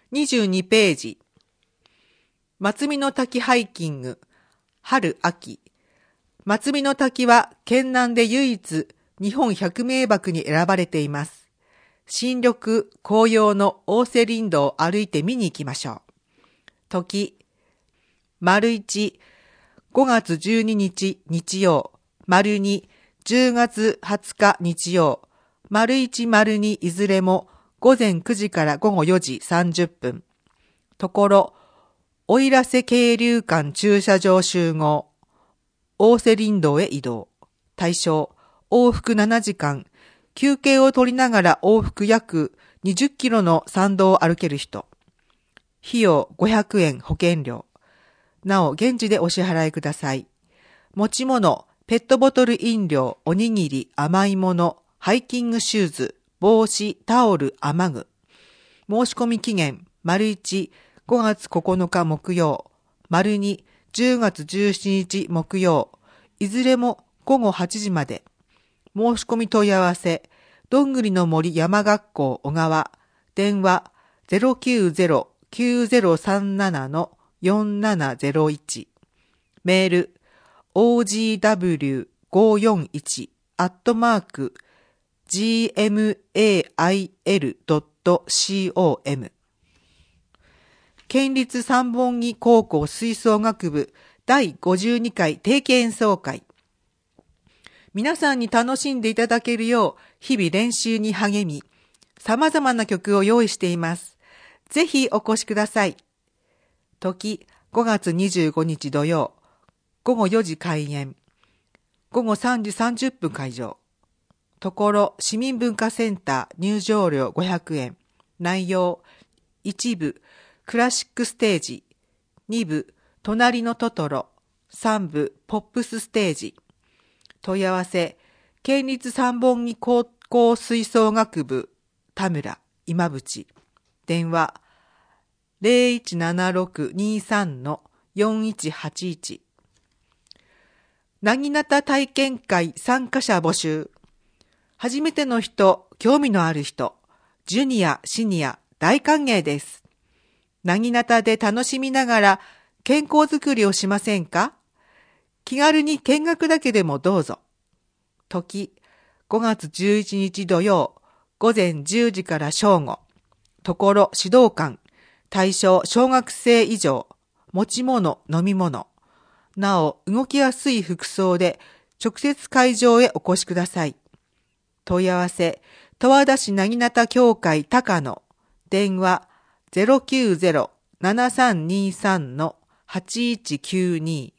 22ページ。松見の滝ハイキング、春秋。松見の滝は県南で唯一日本百名瀑に選ばれています。新緑、紅葉の大瀬林道を歩いて見に行きましょう。時、丸1、5月12日日曜、丸2、10月20日日曜、丸1丸2いずれも午前9時から午後4時30分。ところ、奥入瀬渓流館駐車場集合。大瀬林道へ移動。対象、往復7時間。休憩を取りながら往復約20キロの山道を歩ける人。費用500円保険料。なお、現地でお支払いください。持ち物、ペットボトル飲料、おにぎり、甘いもの、ハイキングシューズ、帽子、タオル、雨具。申し込み期限、丸1、5月9日木曜、丸2、10月17日木曜、いずれも午後8時まで。申し込み問い合わせ、どんぐりの森山学校小川、電話 090-9037-4701、メール ogw541@gmail.com。 県立三本木高校吹奏楽部第52回定期演奏会。皆さんに楽しんでいただけるよう日々練習に励み、様々な曲を用意しています。ぜひお越しください。時、5月25日土曜、午後4時開演、午後3時30分会場。ところ、市民文化センター入場料500円。内容、1部、クラシックステージ、2部、隣のトトロ、3部、ポップスステージ。問い合わせ、県立三本木高校吹奏楽部、田村、今淵。電話、0176-23-4181。なぎなた体験会参加者募集。初めての人、興味のある人、ジュニア、シニア、大歓迎です。なぎなたで楽しみながら健康づくりをしませんか？気軽に見学だけでもどうぞ。時、5月11日土曜、午前10時から正午。ところ、指導官。対象、小学生以上。持ち物、飲み物。なお、動きやすい服装で直接会場へお越しください。問い合わせ、十和田市なぎなた協会高野。電話、090-7323-8192。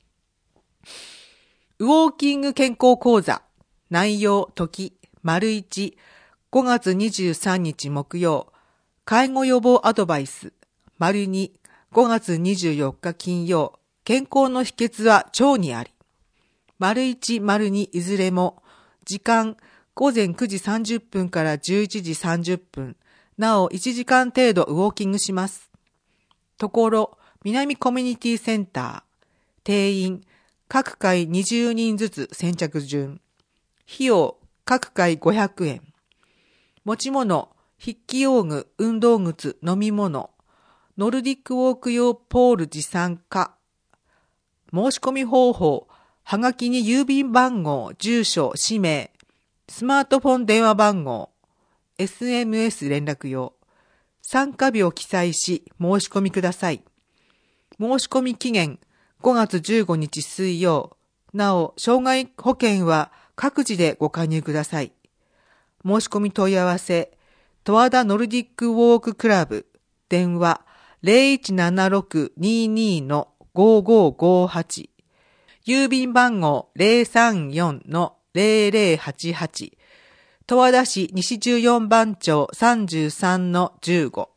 ウォーキング健康講座。内容、時、丸1、5月23日木曜、介護予防アドバイス。丸2、5月24日金曜、健康の秘訣は腸にあり。丸1、丸2いずれも、時間、午前9時30分から11時30分。なお、1時間程度ウォーキングします。ところ、南コミュニティセンター。定員、各回20人ずつ先着順。費用、各回500円。持ち物、筆記用具、運動靴、飲み物。ノルディックウォーク用ポール持参か。申し込み方法、はがきに郵便番号、住所、氏名、スマートフォン電話番号、SMS 連絡用、参加日を記載し申し込みください。申し込み期限5月15日水曜。なお、障害保険は各自でご加入ください。申し込み問い合わせ、十和田ノルディックウォーククラブ、電話 017622-5558、郵便番号 034-0088、十和田市西14番町 33-15。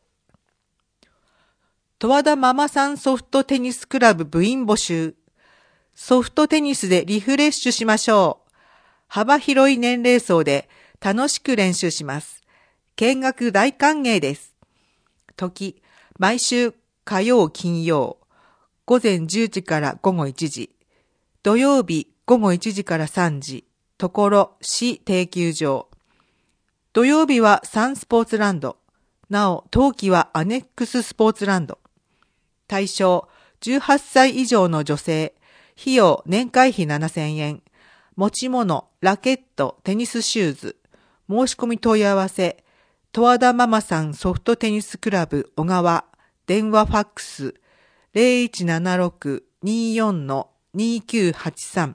十和田ママさんソフトテニスクラブ部員募集。ソフトテニスでリフレッシュしましょう。幅広い年齢層で楽しく練習します。見学大歓迎です。時、毎週火曜金曜、午前10時から午後1時。土曜日午後1時から3時。ところ、市定休場。土曜日はサンスポーツランド。 なお、冬季はアネックススポーツランド。対象、18歳以上の女性。費用、年会費7000円。持ち物、ラケット、テニスシューズ。申し込み問い合わせ。十和田ママさんソフトテニスクラブ小川。電話ファックス。0176-24-2983。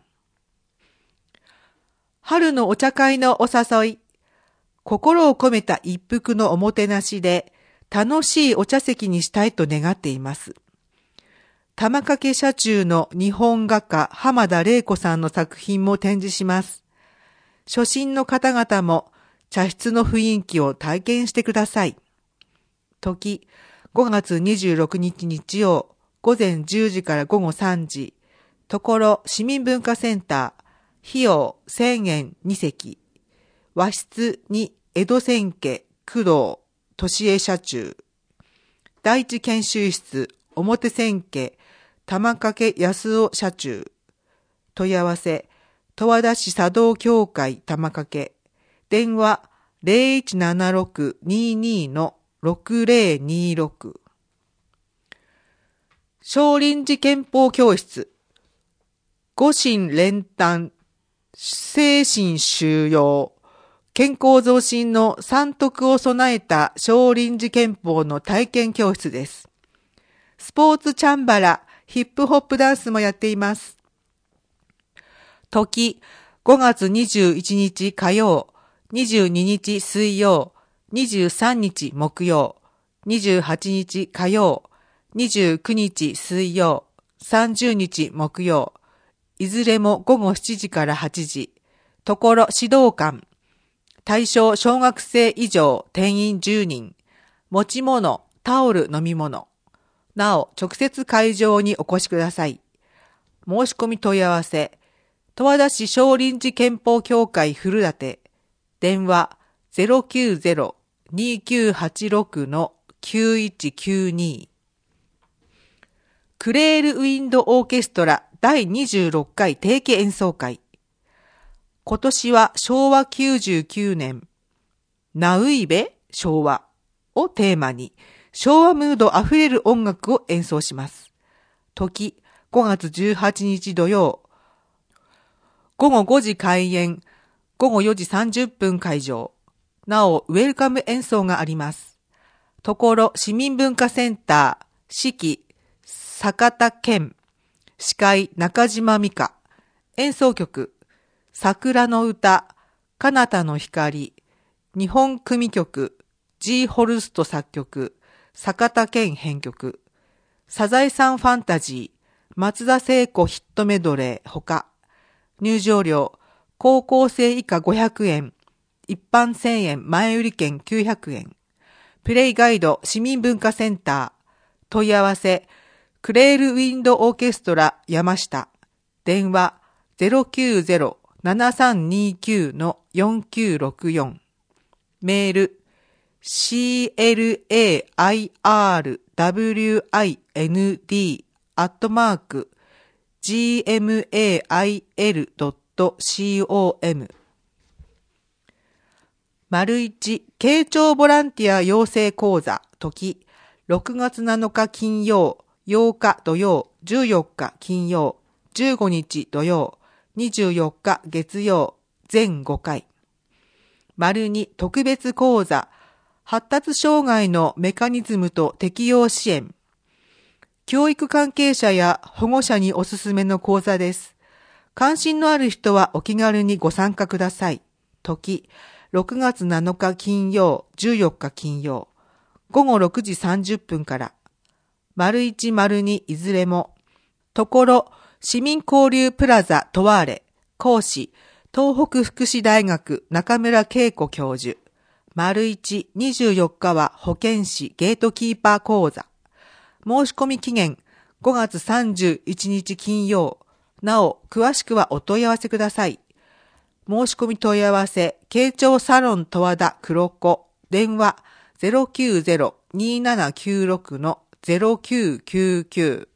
春のお茶会のお誘い。心を込めた一服のおもてなしで、楽しいお茶席にしたいと願っています。玉掛社中の日本画家浜田玲子さんの作品も展示します。初心の方々も茶室の雰囲気を体験してください。時、5月26日日曜、午前10時から午後3時。ところ、市民文化センター。費用、1000円2席。和室に江戸千家、工藤、俊江社中。第一研修室、表千家、玉掛安尾社中。問い合わせ、十和田市茶道協会玉掛。電話、0176-22-6026。少林寺拳法教室。五心連丹、精神修養、健康増進の三徳を備えた少林寺拳法の体験教室です。スポーツチャンバラ、ヒップホップダンスもやっています。時、5月21日火曜、22日水曜、23日木曜、28日火曜、29日水曜、30日木曜、いずれも午後7時から8時、ところ指導官、対象小学生以上定員10人、持ち物、タオル飲み物。なお、直接会場にお越しください。申し込み問い合わせ、十和田市少林寺拳法協会古館、電話090-2986-9192。クレールウィンドオーケストラ第26回定期演奏会。今年は昭和99年、ナウイベ昭和をテーマに、昭和ムードあふれる音楽を演奏します。時、5月18日土曜、午後5時開演、午後4時30分会場。なお、ウェルカム演奏があります。ところ、市民文化センター、指揮、坂田健、司会、中島美香、演奏曲、桜の歌、彼方の光、日本組曲、G ホルスト作曲、坂田健編曲、サザエさんファンタジー、松田聖子ヒットメドレーほか、入場料、高校生以下500円、一般1000円前売り券900円、プレイガイド市民文化センター、問い合わせ、クレールウィンドオーケストラ山下、電話090-7329-4964、メール、clariwind@gmail.com。丸一、慶長ボランティア養成講座、時、6月7日金曜、8日土曜、14日金曜、15日土曜、24日月曜、全5回。丸2、特別講座、発達障害のメカニズムと適応支援。教育関係者や保護者におすすめの講座です。関心のある人はお気軽にご参加ください。時、6月7日金曜、14日金曜、午後6時30分から。丸1、丸2いずれも。ところ、市民交流プラザトワーレ、講師、東北福祉大学中村恵子教授。丸1、24日は保健師ゲートキーパー講座。申し込み期限5月31日金曜。なお、詳しくはお問い合わせください。申し込み問い合わせ、慶長サロン十和田黒子。電話090-2796-0999。